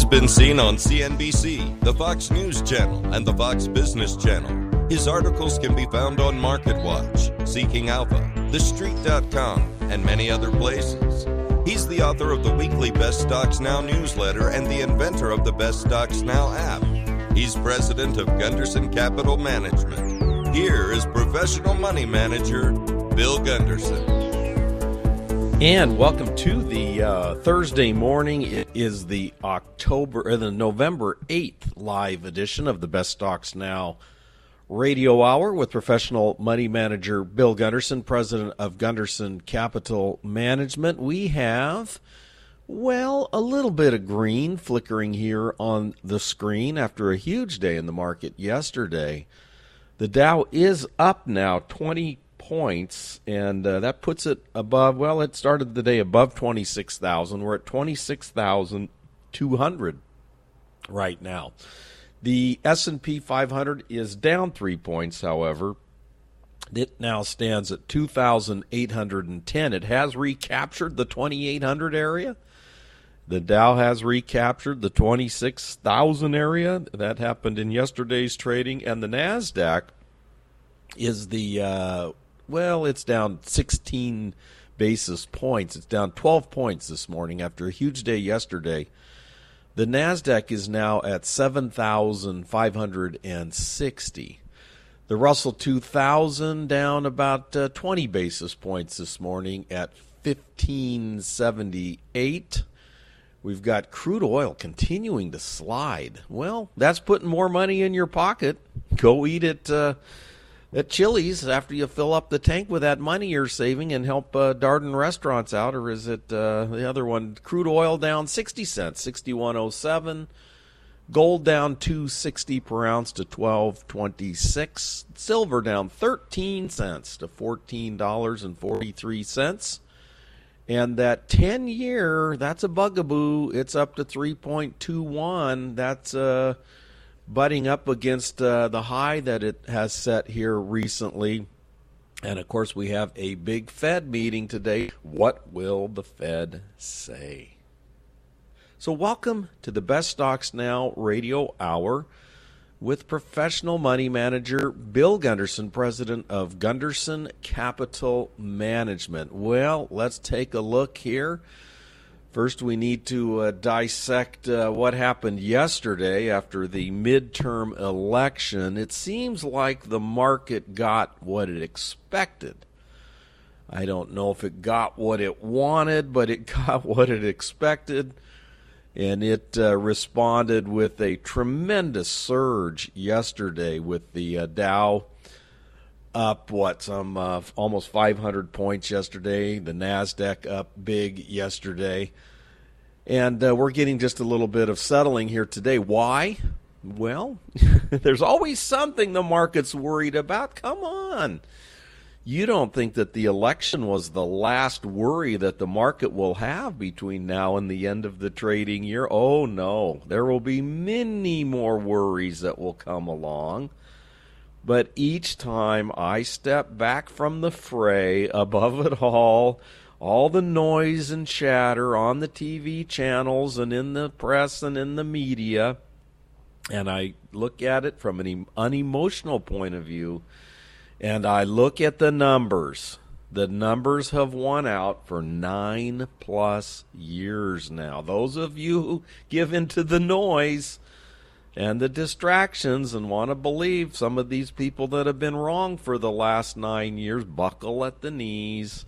He's been seen on CNBC, the Fox News Channel, and the Fox Business Channel. His articles can be found on MarketWatch, Seeking Alpha, TheStreet.com, and many other places. He's the author of the weekly Best Stocks Now newsletter and the inventor of the Best Stocks Now app. He's president of Gunderson Capital Management. Here is professional money manager Bill Gunderson. And welcome to the Thursday morning. It is the November 8th live edition of the Best Stocks Now Radio Hour with professional money manager Bill Gunderson, president of Gunderson Capital Management. We have, well, a little bit of green flickering here on the screen after a huge day in the market yesterday. The Dow is up now 20 points, and that puts it above, well, it started the day above 26,000. We're at 26,200 right now. The S&P 500 is down 3 points, however. It now stands at 2,810. It has recaptured the 2,800 area. The Dow has recaptured the 26,000 area. That happened in yesterday's trading. And the NASDAQ is it's down 16 basis points. It's down 12 points this morning after a huge day yesterday. The NASDAQ is now at 7,560. The Russell 2000 down about 20 basis points this morning at 1578. We've got crude oil continuing to slide. Well, that's putting more money in your pocket. Go eat it at Chili's after you fill up the tank with that money you're saving and help Darden restaurants out. Or is it the other one? Crude oil down 60 cents, 61.07. Gold down $2.60 per ounce to $12.26. Silver down 13 cents to $14.43. And that 10-year, that's a bugaboo. It's up to 3.21. That's butting up against the high that it has set here recently. And, of course, we have a big Fed meeting today. What will the Fed say? So welcome to the Best Stocks Now Radio Hour with professional money manager Bill Gunderson, president of Gunderson Capital Management. Well, let's take a look here. First, we need to dissect what happened yesterday after the midterm election. It seems like the market got what it expected. I don't know if it got what it wanted, but it got what it expected. And it responded with a tremendous surge yesterday with the Dow up, almost 500 points yesterday. The NASDAQ up big yesterday. And we're getting just a little bit of settling here today. Why? Well, there's always something the market's worried about. Come on. You don't think that the election was the last worry that the market will have between now and the end of the trading year? Oh, no. There will be many more worries that will come along. But each time I step back from the fray, above it all the noise and chatter on the TV channels and in the press and in the media, and I look at it from an unemotional point of view, and I look at the numbers. The numbers have won out for 9+ years now. Those of you who give into the noise and the distractions and want to believe some of these people that have been wrong for the last 9 years, buckle at the knees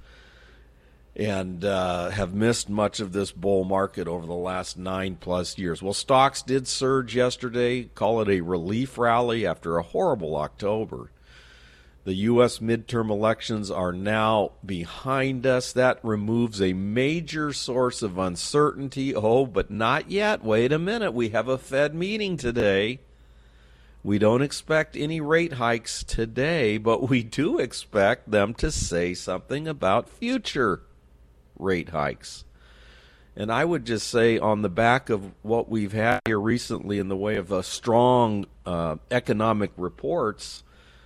and have missed much of this bull market over the last 9+ years. Well, stocks did surge yesterday, call it a relief rally after a horrible October. The U.S. midterm elections are now behind us. That removes a major source of uncertainty. Oh, but not yet. Wait a minute. We have a Fed meeting today. We don't expect any rate hikes today, but we do expect them to say something about future rate hikes. And I would just say on the back of what we've had here recently in the way of strong economic reports,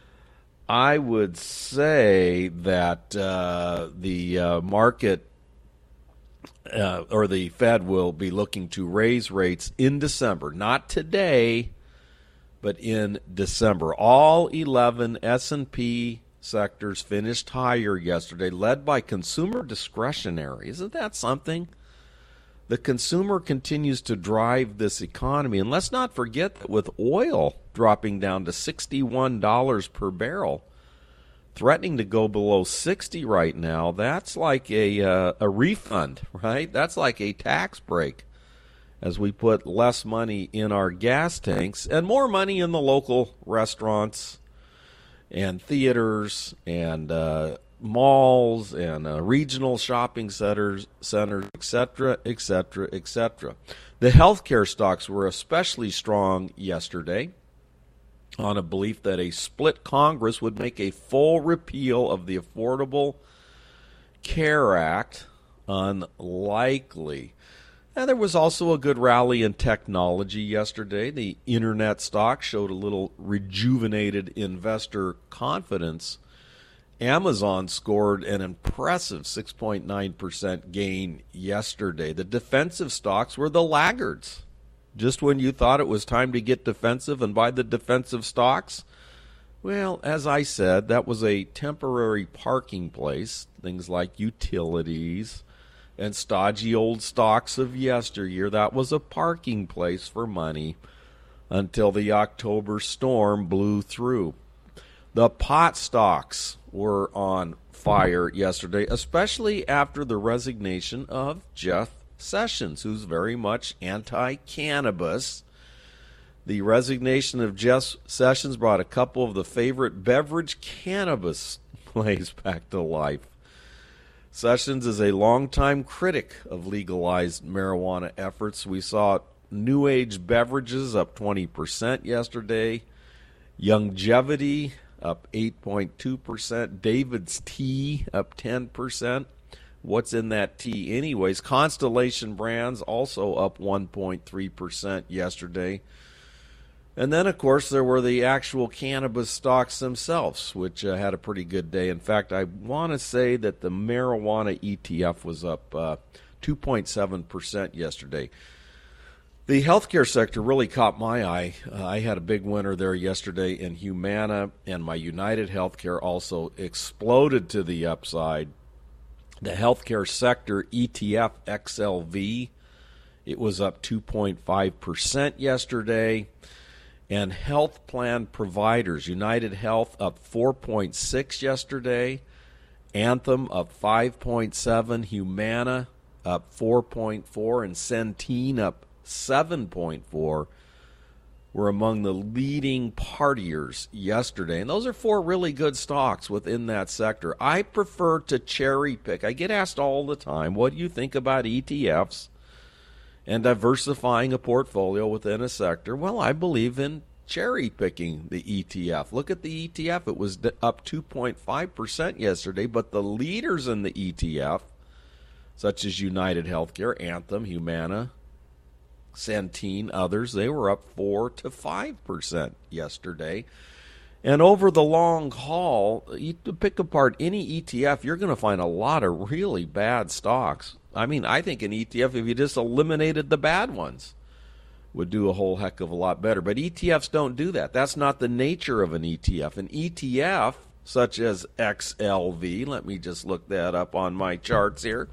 I would say that the market or the Fed will be looking to raise rates in December, not today, but in December. All 11 S&P sectors finished higher yesterday, led by consumer discretionary. Isn't that something? The consumer continues to drive this economy. And let's not forget that with oil dropping down to $61 per barrel, threatening to go below 60 right now, that's like a refund, right? That's like a tax break as we put less money in our gas tanks and more money in the local restaurants and theaters and malls and regional shopping centers, etc., etc., etc. The healthcare stocks were especially strong yesterday on a belief that a split Congress would make a full repeal of the Affordable Care Act unlikely. And there was also a good rally in technology yesterday. The internet stock showed a little rejuvenated investor confidence. Amazon scored an impressive 6.9% gain yesterday. The defensive stocks were the laggards. Just when you thought it was time to get defensive and buy the defensive stocks, well, as I said, that was a temporary parking place. Things like utilities and stodgy old stocks of yesteryear, that was a parking place for money until the October storm blew through. The pot stocks were on fire yesterday, especially after the resignation of Jeff Sessions, who's very much anti-cannabis. The resignation of Jeff Sessions brought a couple of the favorite beverage cannabis plays back to life. Sessions is a longtime critic of legalized marijuana efforts. We saw New Age beverages up 20% yesterday. Longevity up 8.2%. David's Tea up 10%. What's in that tea anyways? Constellation Brands also up 1.3% yesterday. And then, of course, there were the actual cannabis stocks themselves, which had a pretty good day. In fact, I want to say that the marijuana ETF was up 2.7% yesterday. The healthcare sector really caught my eye. I had a big winner there yesterday in Humana, and my United Healthcare also exploded to the upside. The healthcare sector ETF XLV, it was up 2.5% yesterday. And health plan providers, United Health up 4.6 yesterday. Anthem up 5.7. Humana up 4.4. And Centene up 7.4 were among the leading partiers yesterday. And those are four really good stocks within that sector. I prefer to cherry pick. I get asked all the time, what do you think about ETFs and diversifying a portfolio within a sector? Well, I believe in cherry picking the ETF. Look at the ETF. It was up 2.5% yesterday, but the leaders in the ETF, such as United Healthcare, Anthem, Humana, Centene, others, they were up 4 to 5% yesterday. And over the long haul, you pick apart any ETF, you're going to find a lot of really bad stocks. I mean, I think an ETF, if you just eliminated the bad ones, would do a whole heck of a lot better. But ETFs don't do that. That's not the nature of an ETF. An ETF, such as XLV, let me just look that up on my charts here.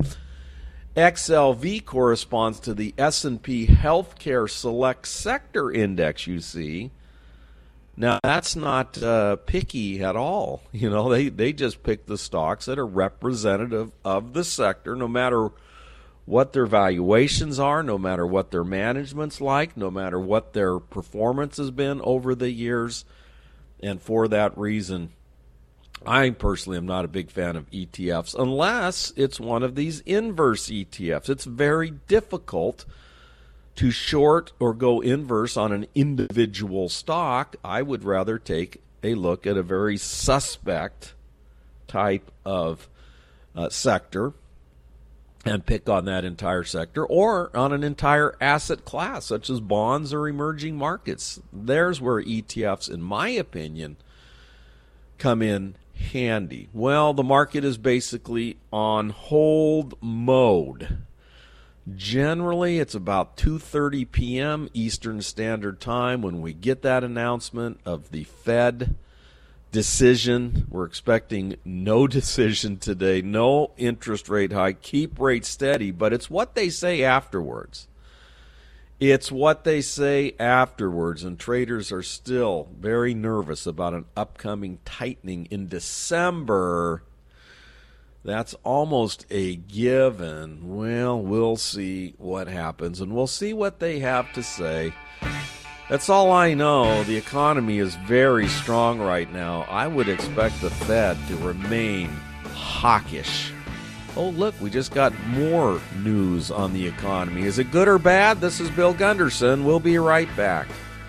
XLV corresponds to the S&P Healthcare Select Sector Index, you see. Now, that's not picky at all. You know, they just pick the stocks that are representative of the sector, no matter what their valuations are, no matter what their management's like, no matter what their performance has been over the years. And for that reason, I personally am not a big fan of ETFs unless it's one of these inverse ETFs. It's very difficult to short or go inverse on an individual stock. I would rather take a look at a very suspect type of sector and pick on that entire sector, or on an entire asset class, such as bonds or emerging markets. There's where ETFs, in my opinion, come in handy. Well, the market is basically on hold mode. Generally, it's about 2:30 p.m. Eastern Standard Time when we get that announcement of the Fed decision. We're expecting no decision today, no interest rate hike, keep rates steady, but it's what they say afterwards. It's what they say afterwards, and traders are still very nervous about an upcoming tightening in December. That's almost a given. Well, we'll see what happens, and we'll see what they have to say. That's all I know. The economy is very strong right now. I would expect the Fed to remain hawkish. Oh, look, we just got more news on the economy. Is it good or bad? This is Bill Gunderson. We'll be right back.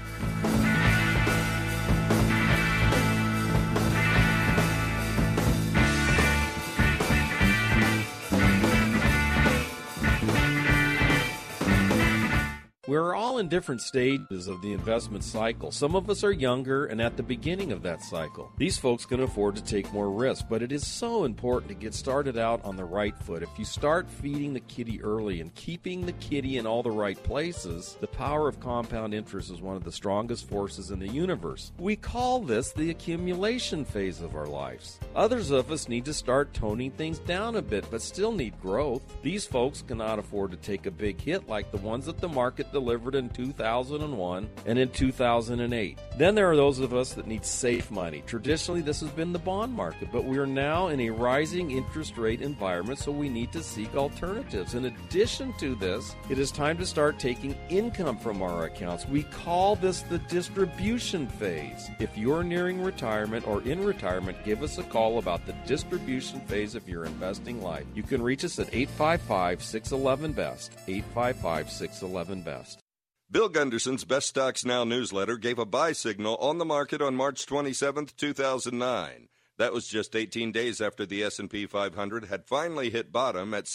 We're all in different stages of the investment cycle. Some of us are younger and at the beginning of that cycle. These folks can afford to take more risk, but it is so important to get started out on the right foot. If you start feeding the kitty early and keeping the kitty in all the right places, the power of compound interest is one of the strongest forces in the universe. We call this the accumulation phase of our lives. Others of us need to start toning things down a bit, but still need growth. These folks cannot afford to take a big hit like the ones that the market delivered in 2001 and in 2008. Then there are those of us that need safe money. Traditionally, this has been the bond market, but we are now in a rising interest rate environment, so we need to seek alternatives. In addition to this, it is time to start taking income from our accounts. We call this the distribution phase. If you're nearing retirement or in retirement, give us a call about the distribution phase of your investing life. You can reach us at 855-611-BEST, 855-611-BEST. Bill Gunderson's Best Stocks Now newsletter gave a buy signal on the market on March 27, 2009. That was just 18 days after the S&P 500 had finally hit bottom at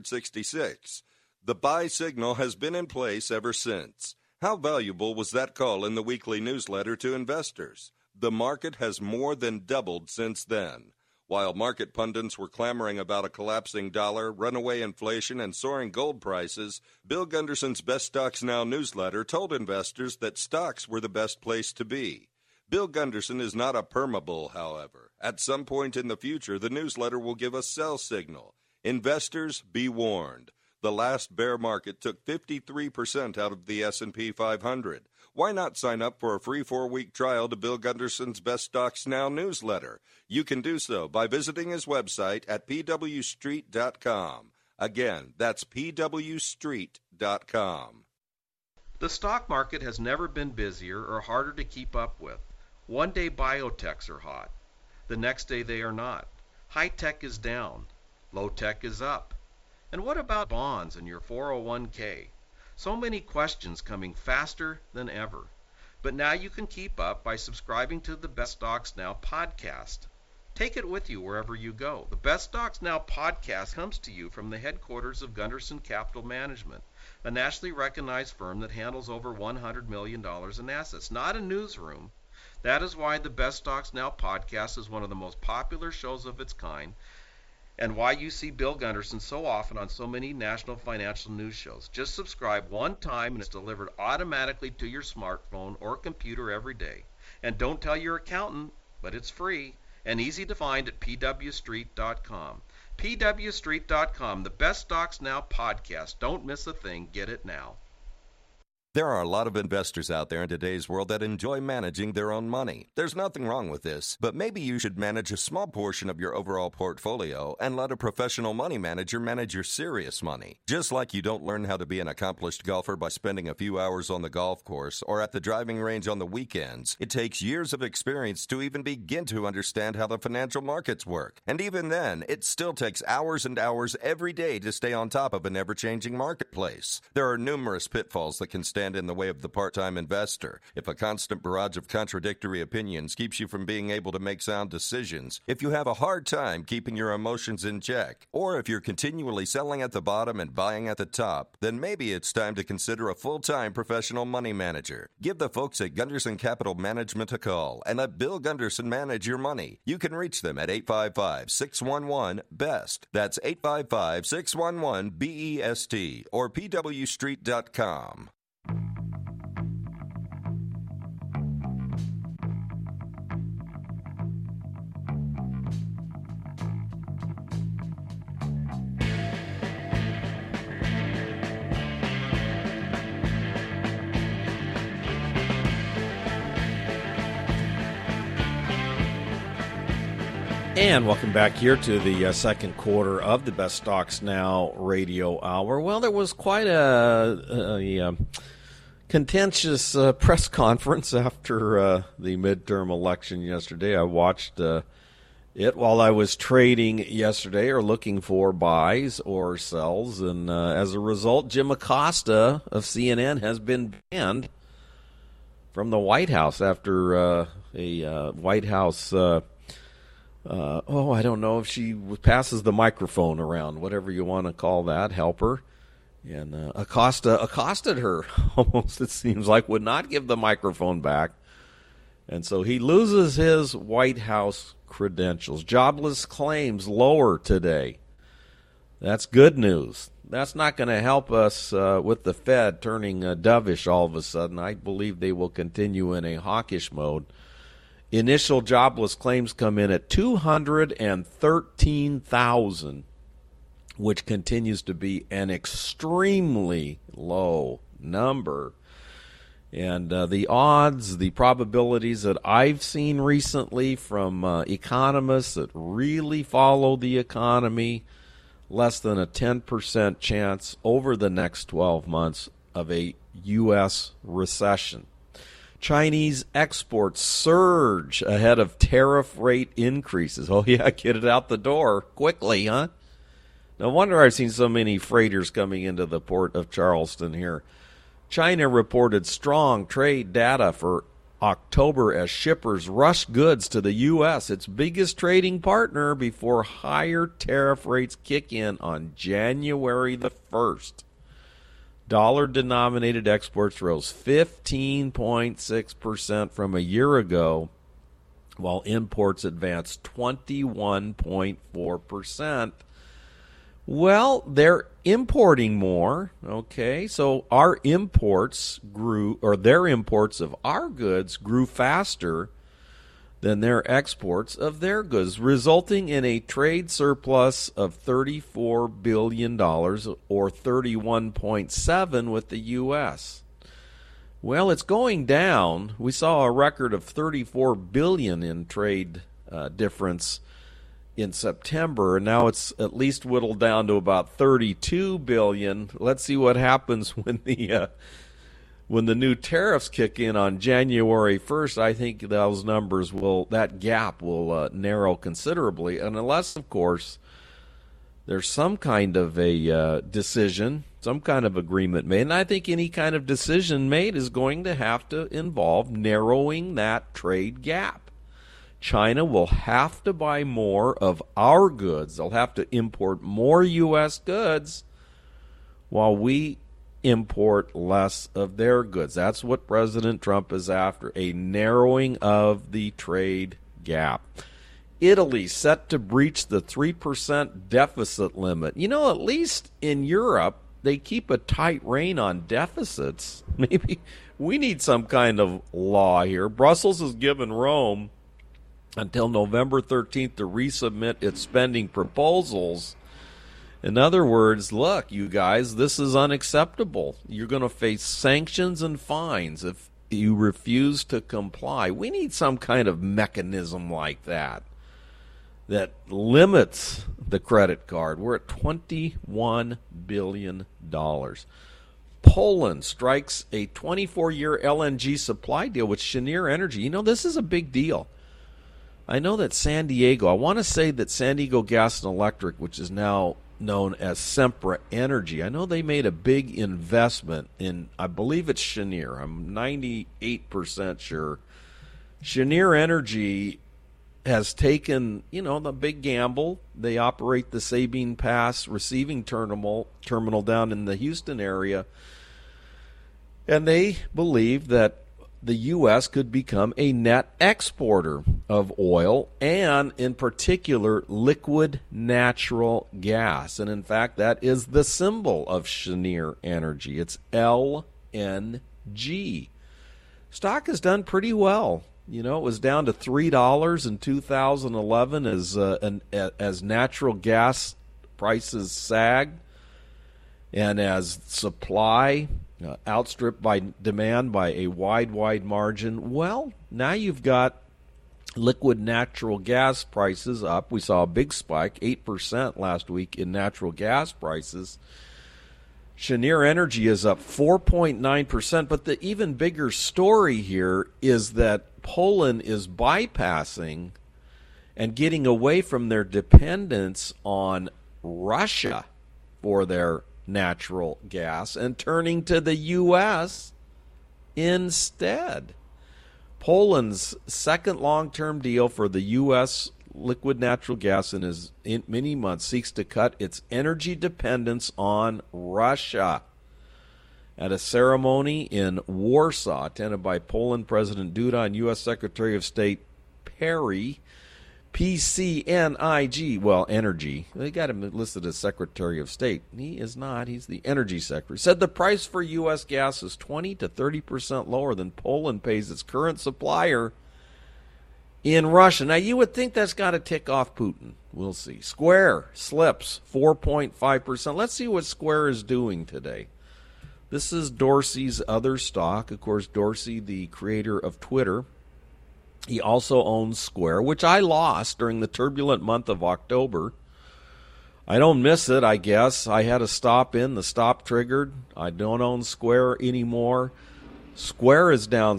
666. The buy signal has been in place ever since. How valuable was that call in the weekly newsletter to investors? The market has more than doubled since then. While market pundits were clamoring about a collapsing dollar, runaway inflation, and soaring gold prices, Bill Gunderson's Best Stocks Now newsletter told investors that stocks were the best place to be. Bill Gunderson is not a permabull, however. At some point in the future, the newsletter will give a sell signal. Investors, be warned. The last bear market took 53% out of the S&P 500. Why not sign up for a free 4-week trial to Bill Gunderson's Best Stocks Now newsletter? You can do so by visiting his website at pwstreet.com. Again, that's pwstreet.com. The stock market has never been busier or harder to keep up with. One day biotechs are hot. The next day they are not. High tech is down. Low tech is up. And what about bonds and your 401k? So many questions coming faster than ever. But now you can keep up by subscribing to the Best Stocks Now podcast. Take it with you wherever you go. The Best Stocks Now podcast comes to you from the headquarters of Gunderson Capital Management, a nationally recognized firm that handles over $100 million in assets, not a newsroom. That is why the Best Stocks Now podcast is one of the most popular shows of its kind, and why you see Bill Gunderson so often on so many national financial news shows. Just subscribe one time and it's delivered automatically to your smartphone or computer every day. And don't tell your accountant, but it's free and easy to find at pwstreet.com. pwstreet.com, the Best Stocks Now podcast. Don't miss a thing. Get it now. There are a lot of investors out there in today's world that enjoy managing their own money. There's nothing wrong with this, but maybe you should manage a small portion of your overall portfolio and let a professional money manager manage your serious money. Just like you don't learn how to be an accomplished golfer by spending a few hours on the golf course or at the driving range on the weekends, it takes years of experience to even begin to understand how the financial markets work. And even then, it still takes hours and hours every day to stay on top of an ever-changing marketplace. There are numerous pitfalls that can stand stand in the way of the part-time investor, if a constant barrage of contradictory opinions keeps you from being able to make sound decisions, if you have a hard time keeping your emotions in check, or if you're continually selling at the bottom and buying at the top, then maybe it's time to consider a full-time professional money manager. Give the folks at Gunderson Capital Management a call and let Bill Gunderson manage your money. You can reach them at 855-611-BEST. That's 855-611-BEST or pwstreet.com. And welcome back here to the second quarter of the Best Stocks Now radio hour. Well, there was quite a contentious press conference after the midterm election yesterday. I watched it while I was trading yesterday or looking for buys or sells. And as a result, Jim Acosta of CNN has been banned from the White House after a White House... I don't know if she passes the microphone around, whatever you want to call that, helper. And Acosta accosted her almost, it seems like, would not give the microphone back. And so he loses his White House credentials. Jobless claims lower today. That's good news. That's not going to help us with the Fed turning dovish all of a sudden. I believe they will continue in a hawkish mode. Initial jobless claims come in at 213,000, which continues to be an extremely low number. And the odds, the probabilities that I've seen recently from economists that really follow the economy, less than a 10% chance over the next 12 months of a U.S. recession. Chinese exports surge ahead of tariff rate increases. Oh, yeah, get it out the door quickly, huh? No wonder I've seen so many freighters coming into the port of Charleston here. China reported strong trade data for October as shippers rush goods to the U.S., its biggest trading partner, before higher tariff rates kick in on January the 1st. Dollar-denominated exports rose 15.6% from a year ago, while imports advanced 21.4%. Well, they're importing more, okay? So our imports grew, or their imports of our goods grew faster than their exports of their goods, resulting in a trade surplus of $34 billion, or 31.7 with the U.S. Well, it's going down. We saw a record of $34 billion in trade difference in September, and now it's at least whittled down to about $32 billion. Let's see what happens when the new tariffs kick in on January 1st. I think those numbers that gap will narrow considerably, and unless, of course, there's some kind of a decision, some kind of agreement made. And I think any kind of decision made is going to have to involve narrowing that trade gap. China will have to buy more of our goods. They'll have to import more U.S. goods while we import less of their goods. That's what President Trump is after, a narrowing of the trade gap. Italy set to breach the 3% deficit limit. You know, at least in Europe, they keep a tight rein on deficits. Maybe we need some kind of law here. Brussels has given Rome until November 13th to resubmit its spending proposals. In other words, look, you guys, this is unacceptable. You're going to face sanctions and fines if you refuse to comply. We need some kind of mechanism like that limits the credit card. We're at $21 billion. Poland strikes a 24-year LNG supply deal with Cheniere Energy. You know, this is a big deal. I know that I want to say that San Diego Gas and Electric, which is now known as Sempra Energy. I know they made a big investment in, I believe it's Cheniere. I'm 98% sure. Cheniere Energy has taken, the big gamble. They operate the Sabine Pass receiving terminal down in the Houston area. And they believe that the U.S. could become a net exporter of oil and, in particular, liquid natural gas. And, in fact, that is the symbol of Cheniere Energy. It's LNG. Stock has done pretty well. It was down to $3 in 2011 as natural gas prices sagged and as supply outstripped by demand by a wide margin. Well, now you've got liquid natural gas prices up. We saw a big spike, 8% last week in natural gas prices. Cheniere Energy is up 4.9%, but the even bigger story here is that Poland is bypassing and getting away from their dependence on Russia for their natural gas and turning to the U.S. instead. Poland's second long-term deal for the U.S. liquid natural gas in many months seeks to cut its energy dependence on Russia. At a ceremony in Warsaw attended by Poland President Duda and U.S. Secretary of State Perry, PCNIG, energy. They got him listed as Secretary of State. He is not. He's the Energy Secretary. Said the price for U.S. gas is 20 to 30% lower than Poland pays its current supplier in Russia. Now, you would think that's got to tick off Putin. We'll see. Square slips 4.5%. Let's see what Square is doing today. This is Dorsey's other stock. Of course, Dorsey, the creator of Twitter. He also owns Square, which I lost during the turbulent month of October. I don't miss it, I guess. I had a stop in. The stop triggered. I don't own Square anymore. Square is down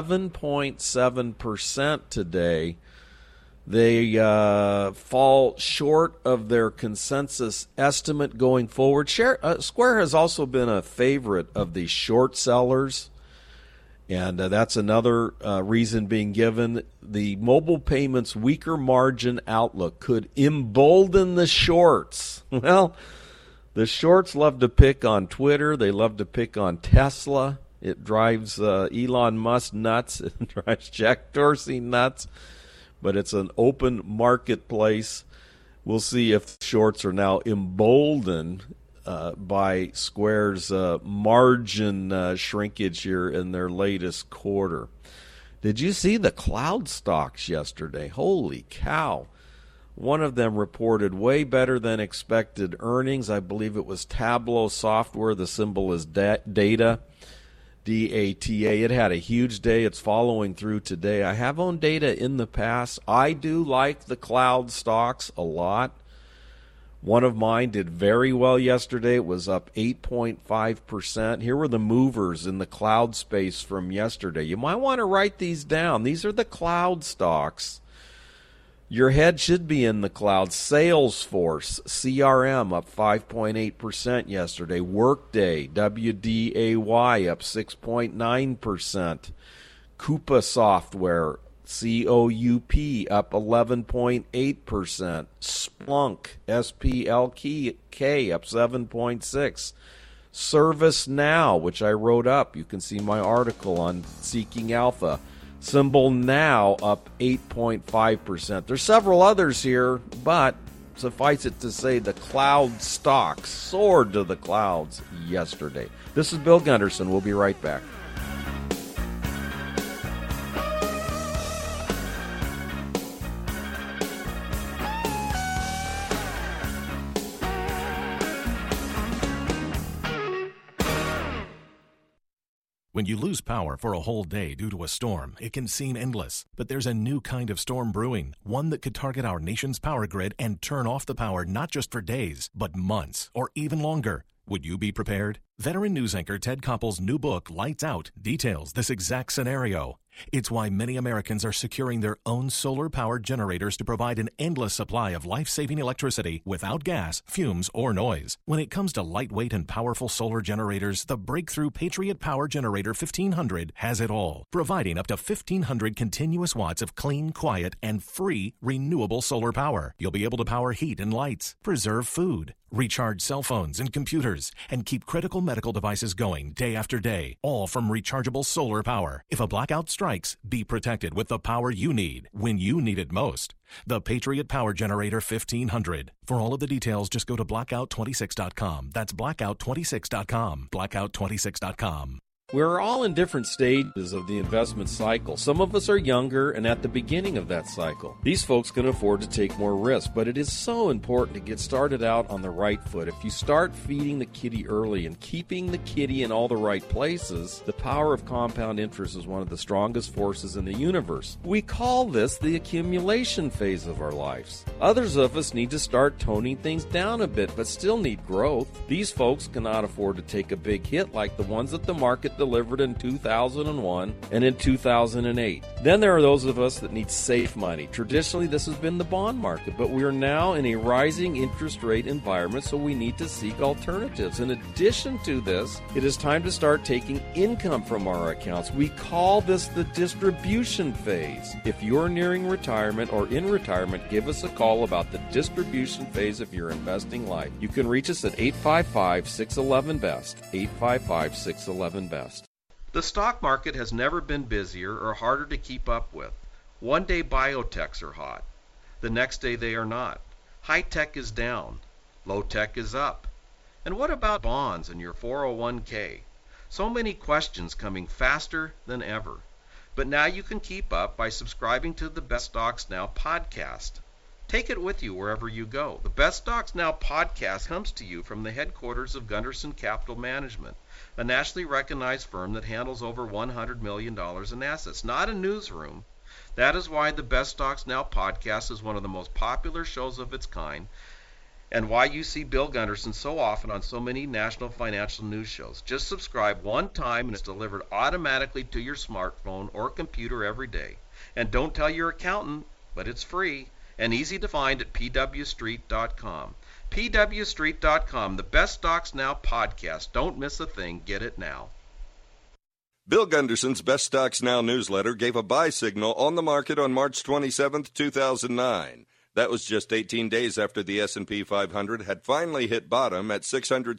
7.7% today. They fall short of their consensus estimate going forward. Square has also been a favorite of the short sellers. And that's another reason being given. The mobile payments weaker margin outlook could embolden the shorts. Well, the shorts love to pick on Twitter. They love to pick on Tesla. It drives Elon Musk nuts. It drives Jack Dorsey nuts. But it's an open marketplace. We'll see if shorts are now emboldened by Square's margin shrinkage here in their latest quarter. Did you see the cloud stocks yesterday? Holy cow. One of them reported way better than expected earnings. I believe it was Tableau Software. The symbol is Data, D-A-T-A. It had a huge day. It's following through today. I have owned Data in the past. I do like the cloud stocks a lot. One of mine did very well yesterday. It was up 8.5%. Here were the movers in the cloud space from yesterday. You might want to write these down. These are the cloud stocks. Your head should be in the cloud. Salesforce, CRM, up 5.8% yesterday. Workday, WDAY, up 6.9%. Coupa Software, COUP, up 11.8%. Splunk, SPLK, up 7.6%. ServiceNow, which I wrote up. You can see my article on Seeking Alpha. Symbol Now, up 8.5%. There's several others here, but suffice it to say the cloud stocks soared to the clouds yesterday. This is Bill Gunderson. We'll be right back. When you lose power for a whole day due to a storm, it can seem endless. But there's a new kind of storm brewing, one that could target our nation's power grid and turn off the power not just for days, but months or even longer. Would you be prepared? Veteran news anchor Ted Koppel's new book, Lights Out, details this exact scenario. It's why many Americans are securing their own solar-powered generators to provide an endless supply of life-saving electricity without gas, fumes, or noise. When it comes to lightweight and powerful solar generators, the breakthrough Patriot Power Generator 1500 has it all, providing up to 1,500 continuous watts of clean, quiet, and free renewable solar power. You'll be able to power heat and lights, preserve food, recharge cell phones and computers, and keep critical medical devices going day after day, all from rechargeable solar power. If a blackout strikes, be protected with the power you need when you need it most. The Patriot Power Generator 1500. For all of the details, just go to blackout26.com. That's blackout26.com. Blackout26.com. We're all in different stages of the investment cycle. Some of us are younger and at the beginning of that cycle. These folks can afford to take more risk, but it is so important to get started out on the right foot. If you start feeding the kitty early and keeping the kitty in all the right places, the power of compound interest is one of the strongest forces in the universe. We call this the accumulation phase of our lives. Others of us need to start toning things down a bit, but still need growth. These folks cannot afford to take a big hit like the ones that the market delivered in 2001 and in 2008. Then there are those of us that need safe money. Traditionally, this has been the bond market, but we are now in a rising interest rate environment, so we need to seek alternatives. In addition to this, it is time to start taking income from our accounts. We call this the distribution phase. If you're nearing retirement or in retirement, give us a call about the distribution phase of your investing life. You can reach us at 855-611-BEST, 855-611-BEST. The stock market has never been busier or harder to keep up with. One day biotechs are hot. The next day they are not. High tech is down. Low tech is up. And what about bonds and your 401k? So many questions coming faster than ever. But now you can keep up by subscribing to the Best Stocks Now podcast. Take it with you wherever you go. The Best Stocks Now podcast comes to you from the headquarters of Gunderson Capital Management, a nationally recognized firm that handles over $100 million in assets, not a newsroom. That is why the Best Stocks Now podcast is one of the most popular shows of its kind, and why you see Bill Gunderson so often on so many national financial news shows. Just subscribe one time and it's delivered automatically to your smartphone or computer every day. And don't tell your accountant, but it's free and easy to find at pwstreet.com. pwstreet.com, the Best Stocks Now podcast. Don't miss a thing. Get it now. Bill Gunderson's Best Stocks Now newsletter gave a buy signal on the market on March 27, 2009. That was just 18 days after the S&P 500 had finally hit bottom at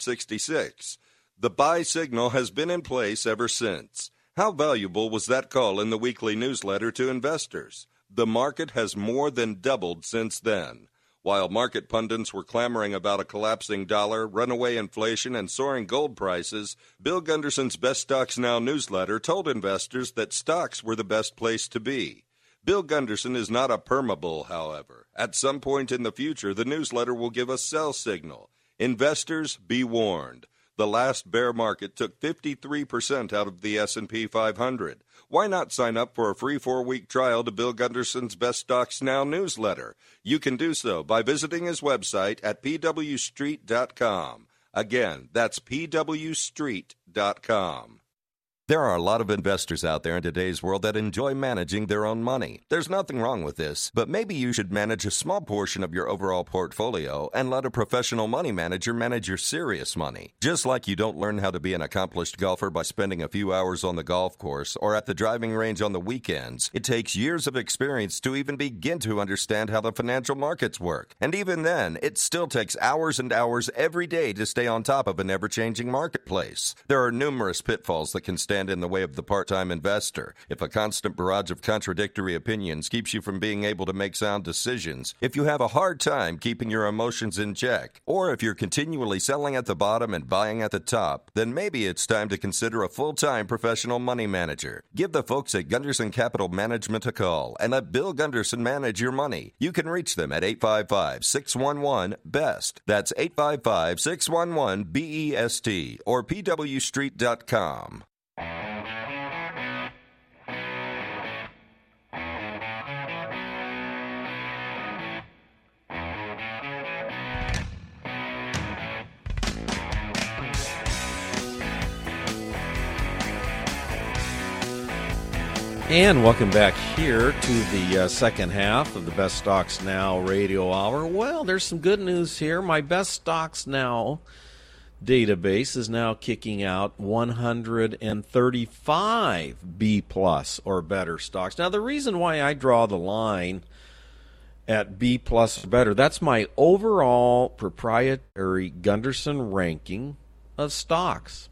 666. The buy signal has been in place ever since. How valuable was that call in the weekly newsletter to investors? The market has more than doubled since then. While market pundits were clamoring about a collapsing dollar, runaway inflation, and soaring gold prices, Bill Gunderson's Best Stocks Now newsletter told investors that stocks were the best place to be. Bill Gunderson is not a permabull, however. At some point in the future, the newsletter will give a sell signal. Investors, be warned. The last bear market took 53% out of the S&P 500. Why not sign up for a free 4-week trial to Bill Gunderson's Best Stocks Now newsletter? You can do so by visiting his website at pwstreet.com. Again, that's pwstreet.com. There are a lot of investors out there in today's world that enjoy managing their own money. There's nothing wrong with this, but maybe you should manage a small portion of your overall portfolio and let a professional money manager manage your serious money. Just like you don't learn how to be an accomplished golfer by spending a few hours on the golf course or at the driving range on the weekends, it takes years of experience to even begin to understand how the financial markets work. And even then, it still takes hours and hours every day to stay on top of an ever-changing marketplace. There are numerous pitfalls that can stand in the way of the part-time investor. If a constant barrage of contradictory opinions keeps you from being able to make sound decisions, if you have a hard time keeping your emotions in check, or if you're continually selling at the bottom and buying at the top, then maybe it's time to consider a full-time professional money manager. Give the folks at Gunderson Capital Management a call and let Bill Gunderson manage your money. You can reach them at 855-611-BEST. That's 855-611-BEST or pwstreet.com. And welcome back here to the second half of the Best Stocks Now radio hour. Well, there's some good news here. My Best Stocks Now database is now kicking out 135 B plus or better stocks. Now, the reason why I draw the line at B plus or better, that's my overall proprietary Gunderson ranking of stocks.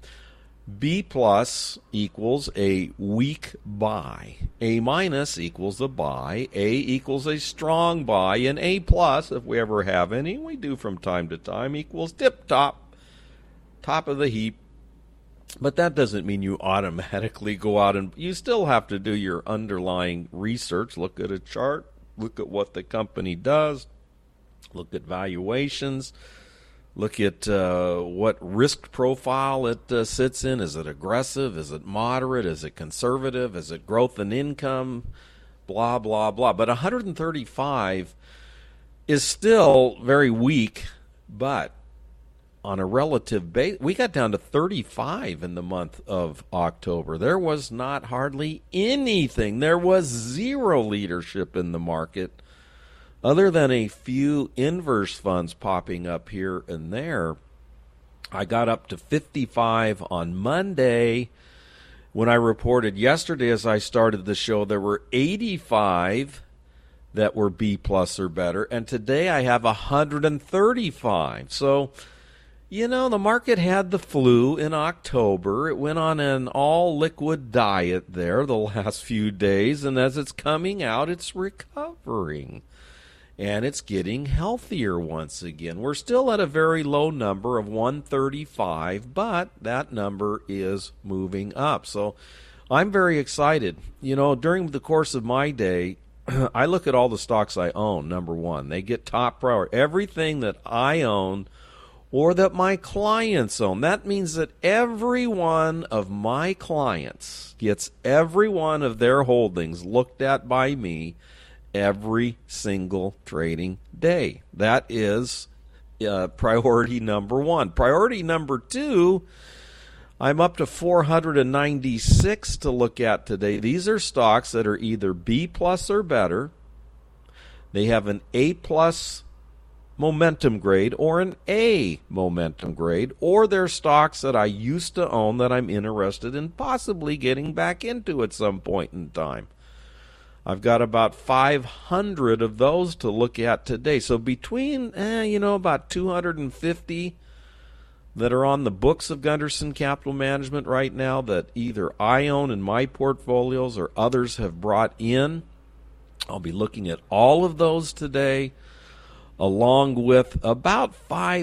B plus equals a weak buy. A minus equals a buy. A equals a strong buy. And A plus, if we ever have any, we do from time to time, equals tip top, top of the heap. But that doesn't mean you automatically go out and you still have to do your underlying research. Look at a chart. Look at what the company does. Look at valuations. Look at what risk profile it sits in. Is it aggressive? Is it moderate? Is it conservative? Is it growth in income? Blah, blah, blah. But 135 is still very weak, but on a relative base, we got down to 35 in the month of October. There was not hardly anything. There was zero leadership in the market. Other than a few inverse funds popping up here and there, I got up to 55 on Monday. When I reported yesterday as I started the show, there were 85 that were B plus or better, and today I have 135. So, you know, the market had the flu in October. It went on an all-liquid diet there the last few days, and as it's coming out, it's recovering. And it's getting healthier once again. We're still at a very low number of 135, but that number is moving up. So I'm very excited. You know, during the course of my day, I look at all the stocks I own, number one. They get top priority. Everything that I own or that my clients own. That means that every one of my clients gets every one of their holdings looked at by me every single trading day. That is priority number one. Priority number two, I'm up to 496 to look at today. These are stocks that are either B plus or better. They have an A plus momentum grade or an A momentum grade, or they're stocks that I used to own that I'm interested in possibly getting back into at some point in time. I've got about 500 of those to look at today. So between, about 250 that are on the books of Gunderson Capital Management right now that either I own in my portfolios or others have brought in. I'll be looking at all of those today, along with about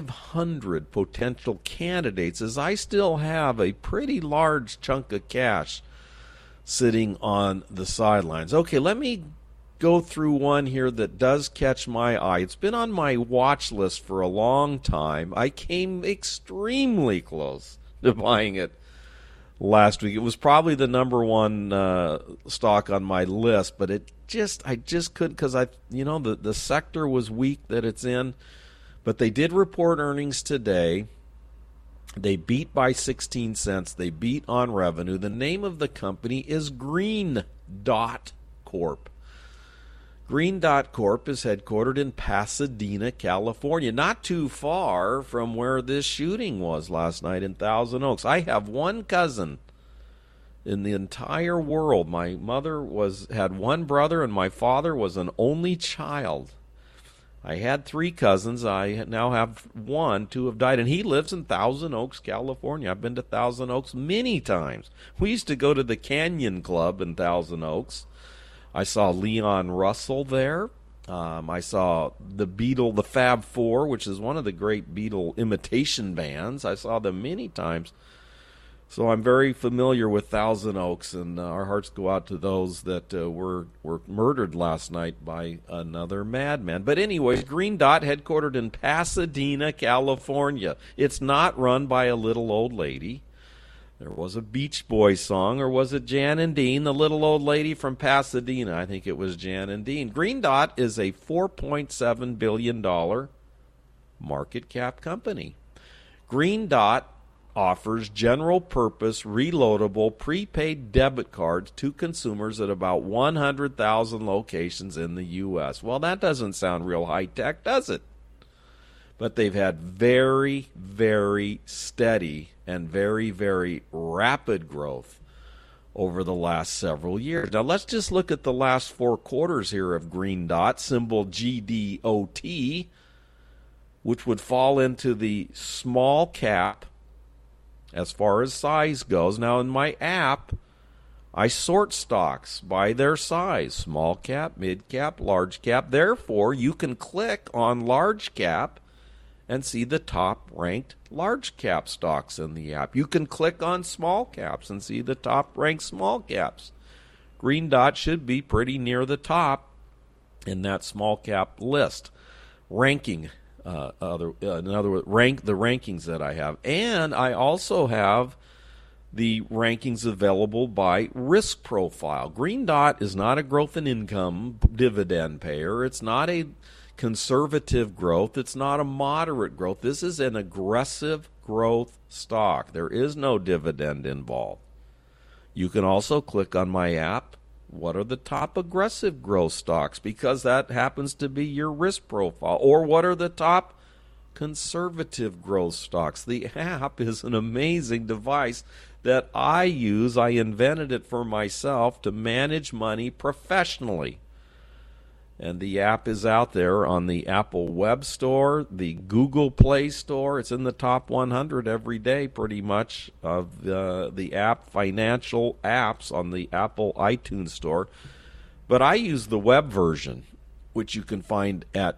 500 potential candidates, as I still have a pretty large chunk of cash sitting on the sidelines. Okay, let me go through one here that does catch my eye. It's been on my watch list for a long time. I came extremely close to buying it last week. It was probably the number one stock on my list, but I just couldn't, because the sector was weak that it's in. But they did report earnings today. They beat by 16 cents. They beat on revenue. The name of the company is Green Dot Corp. Green Dot Corp is headquartered in Pasadena, California, not too far from where this shooting was last night in Thousand Oaks. I have one cousin in the entire world. My mother had one brother, and my father was an only child. I had three cousins. I now have one. Two have died, and he lives in Thousand Oaks, California. I've been to Thousand Oaks many times. We used to go to the Canyon Club in Thousand Oaks. I saw Leon Russell there. I saw the Beatle, the Fab Four, which is one of the great Beatle imitation bands. I saw them many times. So I'm very familiar with Thousand Oaks, and our hearts go out to those that were murdered last night by another madman. But anyways, Green Dot, headquartered in Pasadena, California. It's not run by a little old lady. There was a Beach Boys song, or was it Jan and Dean, the little old lady from Pasadena? I think it was Jan and Dean. Green Dot is a $4.7 billion market cap company. Green Dot offers general-purpose, reloadable, prepaid debit cards to consumers at about 100,000 locations in the U.S. Well, that doesn't sound real high-tech, does it? But they've had very, very steady and very, very rapid growth over the last several years. Now, let's just look at the last 4 quarters here of Green Dot, symbol GDOT, which would fall into the small cap as far as size goes. Now, in my app, I sort stocks by their size, small cap, mid cap, large cap. Therefore, you can click on large cap and see the top-ranked large cap stocks in the app. You can click on small caps and see the top-ranked small caps. Green Dot should be pretty near the top in that small cap list. Ranking, in other words, the rankings that I have. And I also have the rankings available by risk profile. Green Dot is not a growth and income dividend payer. It's not a conservative growth. It's not a moderate growth. This is an aggressive growth stock. There is no dividend involved. You can also click on my app, what are the top aggressive growth stocks, because that happens to be your risk profile. Or what are the top conservative growth stocks? The app is an amazing device that I use. I invented it for myself to manage money professionally. And the app is out there on the Apple Web Store, the Google Play Store. It's in the top 100 every day, pretty much, of the app financial apps on the Apple iTunes Store. But I use the web version, which you can find at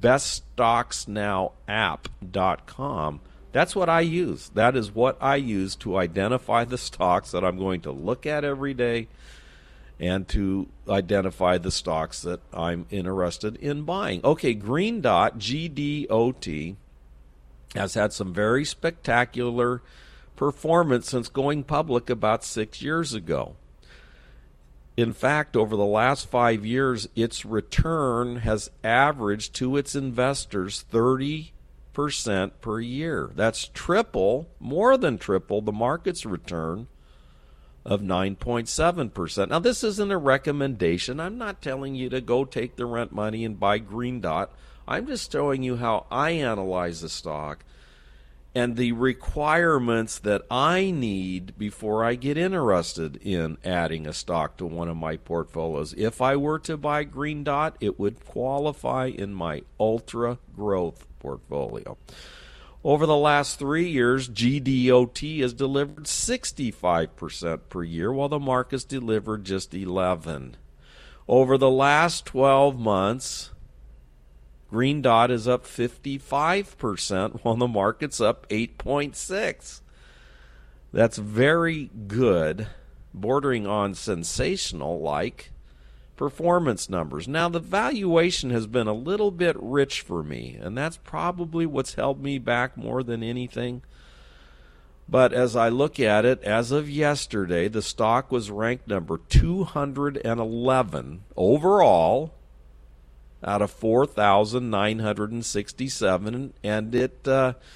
beststocksnowapp.com. That's what I use. That is what I use to identify the stocks that I'm going to look at every day, and to identify the stocks that I'm interested in buying. Okay, Green Dot, GDOT, has had some very spectacular performance since going public about 6 years ago. In fact, over the last 5 years, its return has averaged to its investors 30% per year. That's triple, more than triple, the market's return of 9.7%. Now, this isn't a recommendation. I'm not telling you to go take the rent money and buy Green Dot. I'm just showing you how I analyze the stock and the requirements that I need before I get interested in adding a stock to one of my portfolios. If I were to buy Green Dot, it would qualify in my ultra growth portfolio. Over the last 3 years, GDOT has delivered 65% per year, while the market's delivered just 11%. Over the last 12 months, Green Dot is up 55%, while the market's up 8.6%. That's very good, bordering on sensational-like performance numbers. Now, the valuation has been a little bit rich for me, and that's probably what's held me back more than anything. But as I look at it, as of yesterday, the stock was ranked number 211 overall out of 4,967, and it's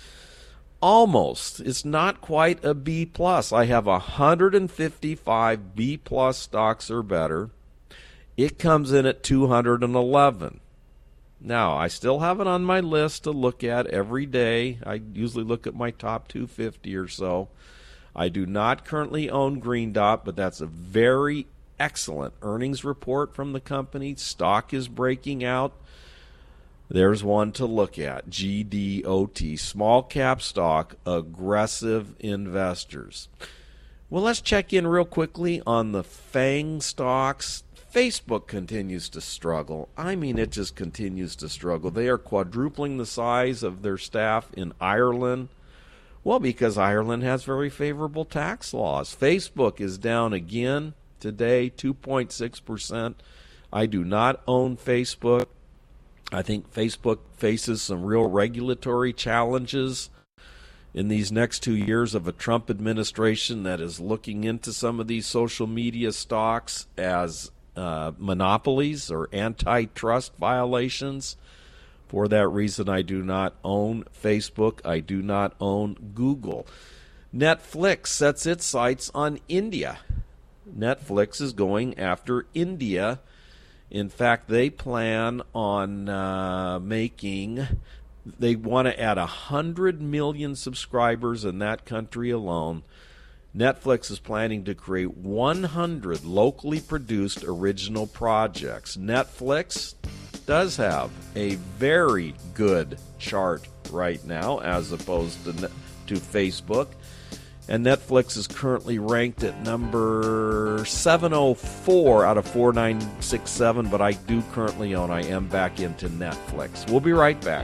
not quite a B+. I have 155 B+ stocks or better. It comes in at 211. Now, I still have it on my list to look at every day. I usually look at my top 250 or so. I do not currently own Green Dot, but that's a very excellent earnings report from the company. Stock is breaking out. There's one to look at, GDOT, small cap stock, aggressive investors. Well, let's check in real quickly on the FANG stocks. Facebook continues to struggle. I mean, it just continues to struggle. They are quadrupling the size of their staff in Ireland. Well, because Ireland has very favorable tax laws. Facebook is down again today, 2.6%. I do not own Facebook. I think Facebook faces some real regulatory challenges in these next 2 years of a Trump administration that is looking into some of these social media stocks as monopolies or antitrust violations. For that reason, I do not own Facebook. I do not own Google. Netflix sets its sights on India. Netflix is going after India. In fact, they plan on they want to add 100 million subscribers in that country alone. Netflix is planning to create 100 locally produced original projects. Netflix does have a very good chart right now as opposed to Facebook. And Netflix is currently ranked at number 704 out of 4967, but I do currently own. I am back into Netflix. We'll be right back.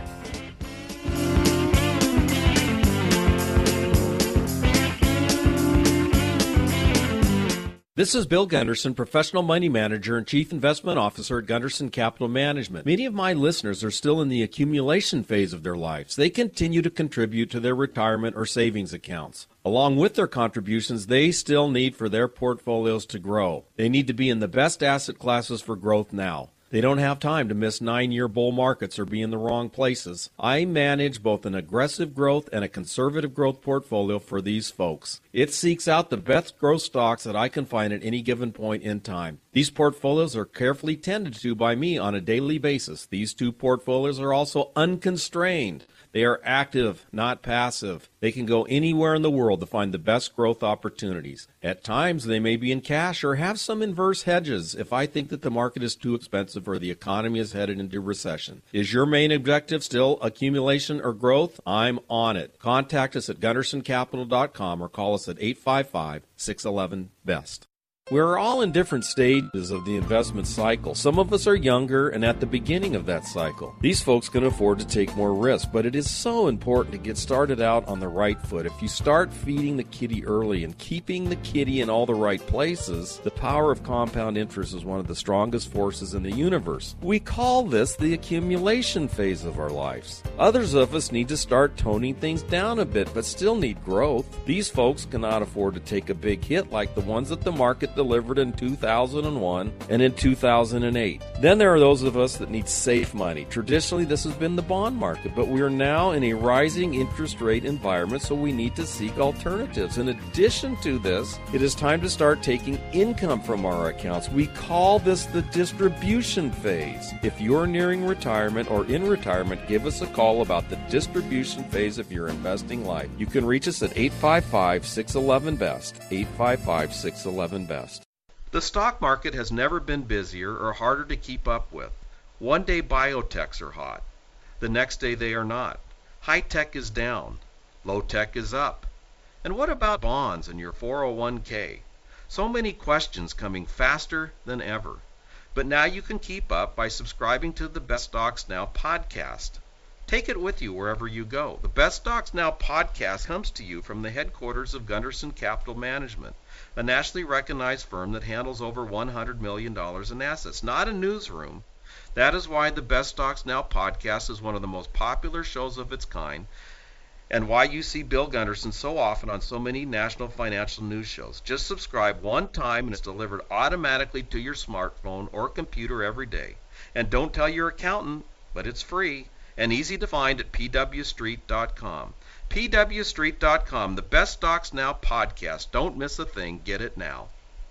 This is Bill Gunderson, Professional Money Manager and Chief Investment Officer at Gunderson Capital Management. Many of my listeners are still in the accumulation phase of their lives. They continue to contribute to their retirement or savings accounts. Along with their contributions, they still need for their portfolios to grow. They need to be in the best asset classes for growth now. They don't have time to miss 9-year bull markets or be in the wrong places. I manage both an aggressive growth and a conservative growth portfolio for these folks. It seeks out the best growth stocks that I can find at any given point in time. These portfolios are carefully tended to by me on a daily basis. These two portfolios are also unconstrained. They are active, not passive. They can go anywhere in the world to find the best growth opportunities. At times, they may be in cash or have some inverse hedges if I think that the market is too expensive or the economy is headed into recession. Is your main objective still accumulation or growth? I'm on it. Contact us at GundersonCapital.com or call us at 855-611-BEST. We're all in different stages of the investment cycle. Some of us are younger and at the beginning of that cycle. These folks can afford to take more risk, but it is so important to get started out on the right foot. If you start feeding the kitty early and keeping the kitty in all the right places, the power of compound interest is one of the strongest forces in the universe. We call this the accumulation phase of our lives. Others of us need to start toning things down a bit, but still need growth. These folks cannot afford to take a big hit like the ones that the market delivered in 2001 and in 2008. Then there are those of us that need safe money. Traditionally, this has been the bond market, but we are now in a rising interest rate environment, so we need to seek alternatives. In addition to this, it is time to start taking income from our accounts. We call this the distribution phase. If you're nearing retirement or in retirement, give us a call about the distribution phase of your investing life. You can reach us at 855-611-BEST, 855-611-BEST. The stock market has never been busier or harder to keep up with. One day biotechs are hot. The next day they are not. High tech is down. Low tech is up. And what about bonds and your 401k? So many questions coming faster than ever. But now you can keep up by subscribing to the Best Stocks Now podcast. Take it with you wherever you go. The Best Stocks Now podcast comes to you from the headquarters of Gunderson Capital Management, a nationally recognized firm that handles over $100 million in assets, not a newsroom. That is why the Best Stocks Now podcast is one of the most popular shows of its kind, and why you see Bill Gunderson so often on so many national financial news shows. Just subscribe one time and it's delivered automatically to your smartphone or computer every day. And don't tell your accountant, but it's free and easy to find at pwstreet.com. pwstreet.com, the Best Stocks Now podcast. Don't miss a thing. Get it now.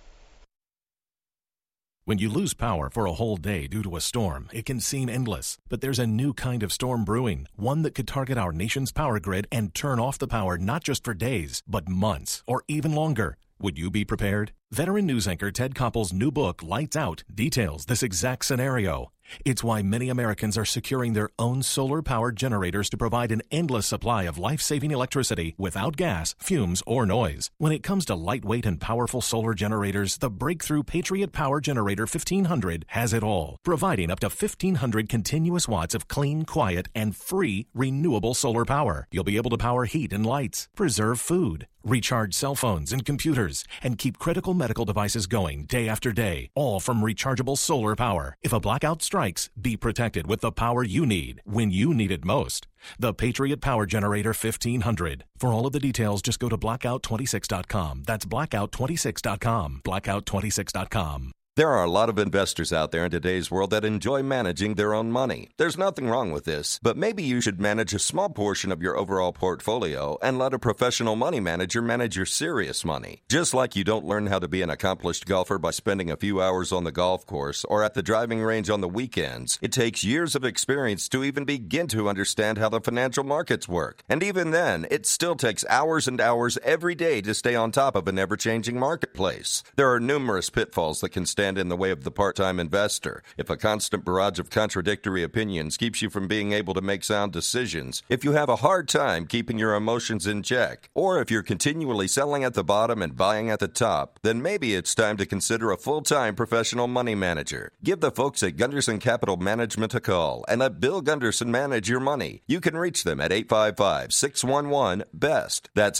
When you lose power for a whole day due to a storm, it can seem endless. But there's a new kind of storm brewing, one that could target our nation's power grid and turn off the power not just for days, but months or even longer. Would you be prepared? Veteran news anchor Ted Koppel's new book, Lights Out, details this exact scenario. It's why many Americans are securing their own solar-powered generators to provide an endless supply of life-saving electricity without gas, fumes, or noise. When it comes to lightweight and powerful solar generators, the breakthrough Patriot Power Generator 1500 has it all, providing up to 1,500 continuous watts of clean, quiet, and free renewable solar power. You'll be able to power heat and lights, preserve food, recharge cell phones and computers, and keep critical medical devices going day after day, all from rechargeable solar power. If a blackout strikes, be protected with the power you need when you need it most. The Patriot Power Generator 1500. For all of the details, just go to blackout26.com. That's blackout26.com. Blackout26.com. There are a lot of investors out there in today's world that enjoy managing their own money. There's nothing wrong with this, but maybe you should manage a small portion of your overall portfolio and let a professional money manager manage your serious money. Just like you don't learn how to be an accomplished golfer by spending a few hours on the golf course or at the driving range on the weekends, it takes years of experience to even begin to understand how the financial markets work. And even then, it still takes hours and hours every day to stay on top of an ever-changing marketplace. There are numerous pitfalls that can stand in the way of the part-time investor. If a constant barrage of contradictory opinions keeps you from being able to make sound decisions, if you have a hard time keeping your emotions in check, or if you're continually selling at the bottom and buying at the top, then maybe it's time to consider a full-time professional money manager. Give the folks at Gunderson Capital Management a call and let Bill Gunderson manage your money. You can reach them at 855-611-BEST. That's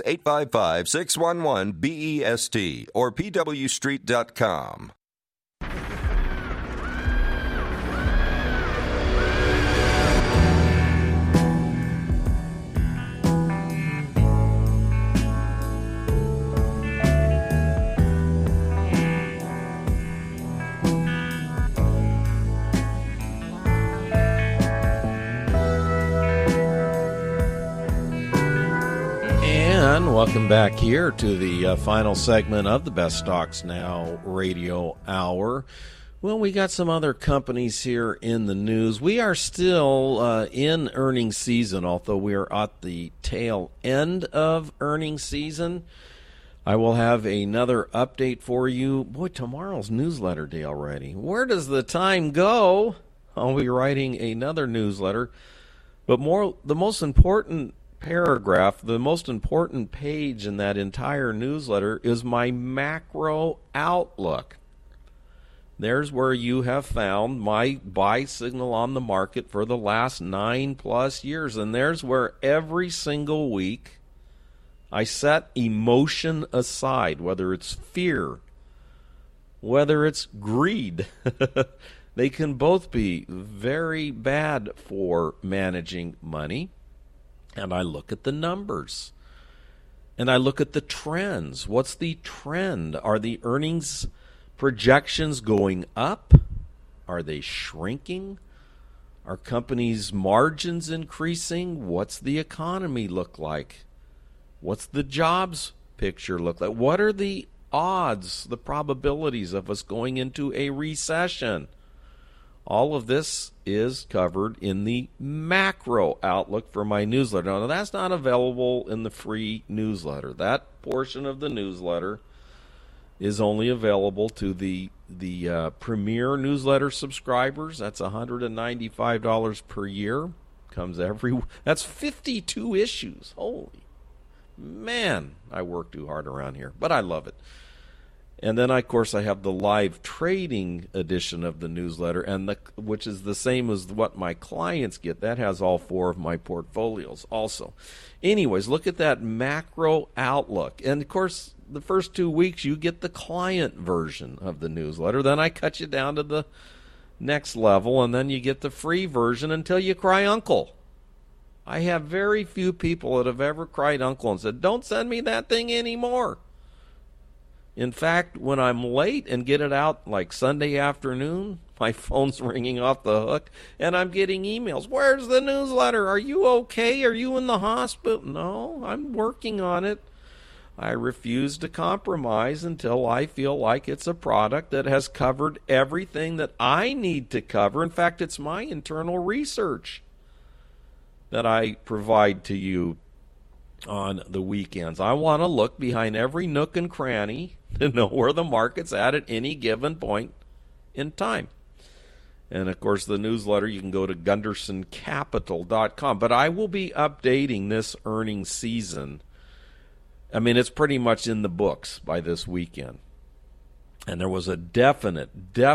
855-611-BEST or pwstreet.com. And welcome back here to the final segment of the Best Stocks Now radio hour. Well, we got some other companies here in the news. We are still in earnings season, although we are at the tail end of earnings season. I will have another update for you. Boy, tomorrow's newsletter day already. Where does the time go? I'll be writing another newsletter. But the most important paragraph, the most important page in that entire newsletter is my macro outlook. There's where you have found my buy signal on the market for the last 9+ years. And there's where every single week I set emotion aside, whether it's fear, whether it's greed. They can both be very bad for managing money. And I look at the numbers. And I look at the trends. What's the trend? Are the earnings projections going up? Are they shrinking? Are companies' margins increasing? What's the economy look like? What's the jobs picture look like? What are the odds, the probabilities of us going into a recession? All of this is covered in the macro outlook for my newsletter. Now, that's not available in the free newsletter. That portion of the newsletter is only available to the premier newsletter subscribers. That's $195 per year. That's 52 issues. Holy man, I work too hard around here, but I love it. And then, of course, I have the live trading edition of the newsletter, which is the same as what my clients get. That has all 4 of my portfolios also. Anyways, look at that macro outlook. And, of course, the first 2 weeks, you get the client version of the newsletter. Then I cut you down to the next level, and then you get the free version until you cry uncle. I have very few people that have ever cried uncle and said, don't send me that thing anymore. In fact, when I'm late and get it out like Sunday afternoon, my phone's ringing off the hook, and I'm getting emails. Where's the newsletter? Are you okay? Are you in the hospital? No, I'm working on it. I refuse to compromise until I feel like it's a product that has covered everything that I need to cover. In fact, it's my internal research that I provide to you on the weekends. I want to look behind every nook and cranny to know where the market's at any given point in time. And, of course, the newsletter, you can go to GundersonCapital.com. But I will be updating this earnings season. I mean, it's pretty much in the books by this weekend. And there was a definite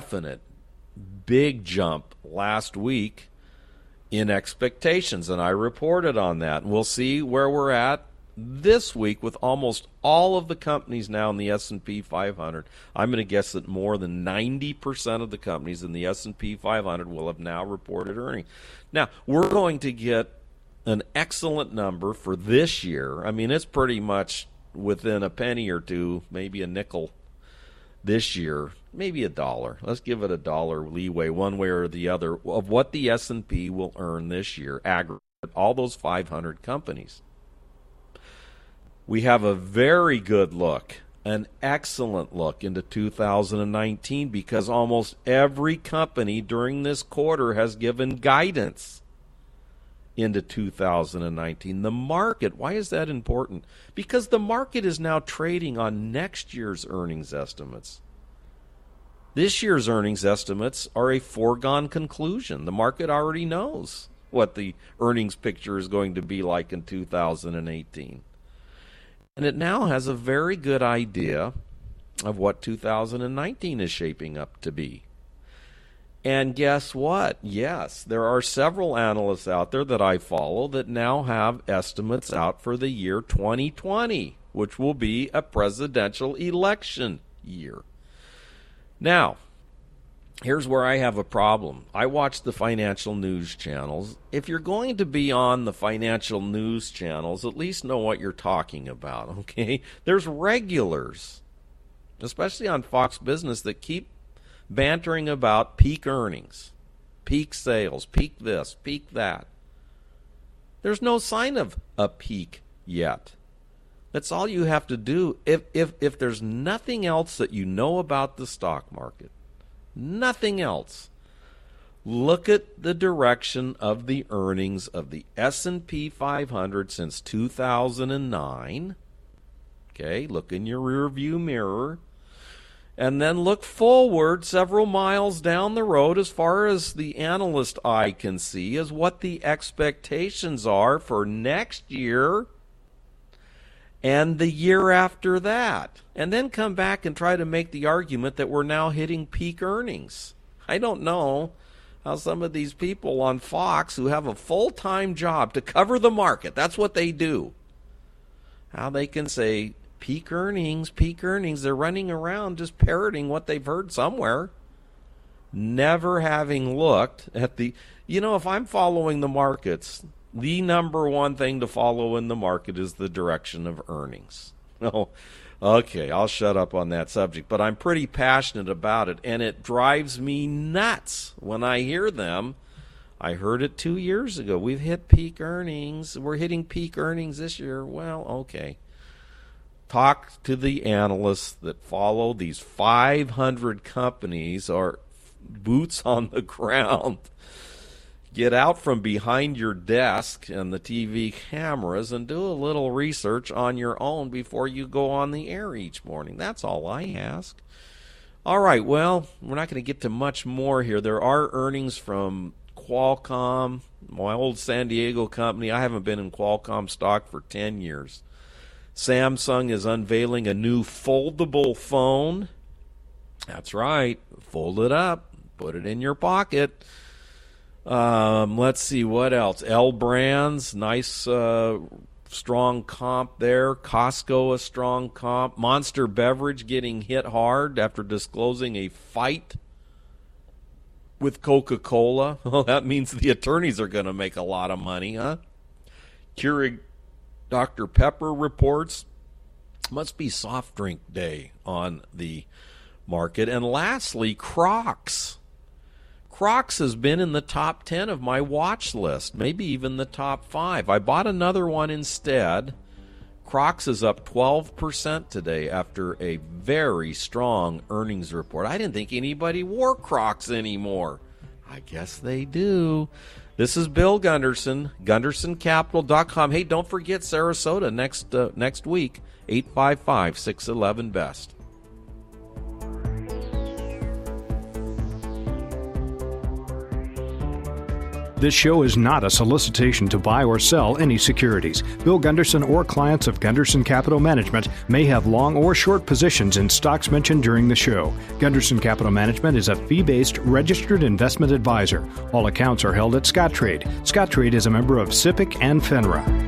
big jump last week in expectations, and I reported on that. And we'll see where we're at this week with almost all of the companies now in the S&P 500. I'm going to guess that more than 90% of the companies in the S&P 500 will have now reported earnings. Now, we're going to get an excellent number for this year. I mean, it's pretty much within a penny or two, maybe a nickel this year, maybe $1. Let's give it $1 leeway one way or the other of what the S&P will earn this year, aggregate, all those 500 companies. We have a very good look, an excellent look into 2019 because almost every company during this quarter has given guidance into 2019. The market, why is that important? Because the market is now trading on next year's earnings estimates. This year's earnings estimates are a foregone conclusion. The market already knows what the earnings picture is going to be like in 2018. And it now has a very good idea of what 2019 is shaping up to be. And guess what? Yes, there are several analysts out there that I follow that now have estimates out for the year 2020, which will be a presidential election year. Now, here's where I have a problem. I watch the financial news channels. If you're going to be on the financial news channels, at least know what you're talking about, okay? There's regulars, especially on Fox Business, that keep bantering about peak earnings, peak sales, peak this, peak that. There's no sign of a peak yet. That's all you have to do. If there's nothing else that you know about the stock market, nothing else, look at the direction of the earnings of the S&P 500 since 2009. Okay, look in your rearview mirror. And then look forward several miles down the road as far as the analyst eye can see as what the expectations are for next year and the year after that. And then come back and try to make the argument that we're now hitting peak earnings. I don't know how some of these people on Fox who have a full-time job to cover the market, that's what they do, how they can say peak earnings, peak earnings. They're running around just parroting what they've heard somewhere, never having looked at the, if I'm following the markets, the number one thing to follow in the market is the direction of earnings. Oh, okay, I'll shut up on that subject, but I'm pretty passionate about it, and it drives me nuts when I hear them. I heard it 2 years ago. We've hit peak earnings. We're hitting peak earnings this year. Well, okay. Talk to the analysts that follow these 500 companies or boots on the ground. Get out from behind your desk and the TV cameras and do a little research on your own before you go on the air each morning. That's all I ask. All right, well, we're not going to get to much more here. There are earnings from Qualcomm, my old San Diego company. I haven't been in Qualcomm stock for 10 years. Samsung is unveiling a new foldable phone. That's right. Fold it up. Put it in your pocket. Let's see what else. L Brands, nice strong comp there. Costco, a strong comp. Monster Beverage getting hit hard after disclosing a fight with Coca-Cola. Well, that means the attorneys are going to make a lot of money, huh? Keurig Dr. Pepper reports. Must be soft drink day on the market. And lastly, Crocs. Crocs has been in the top 10 of my watch list, maybe even the top 5. I bought another one instead. Crocs is up 12% today after a very strong earnings report. I didn't think anybody wore Crocs anymore. I guess they do. This is Bill Gunderson, GundersonCapital.com. Hey, don't forget Sarasota next week, 855-611-BEST. This show is not a solicitation to buy or sell any securities. Bill Gunderson or clients of Gunderson Capital Management may have long or short positions in stocks mentioned during the show. Gunderson Capital Management is a fee-based registered investment advisor. All accounts are held at Scottrade. Scottrade is a member of SIPC and FINRA.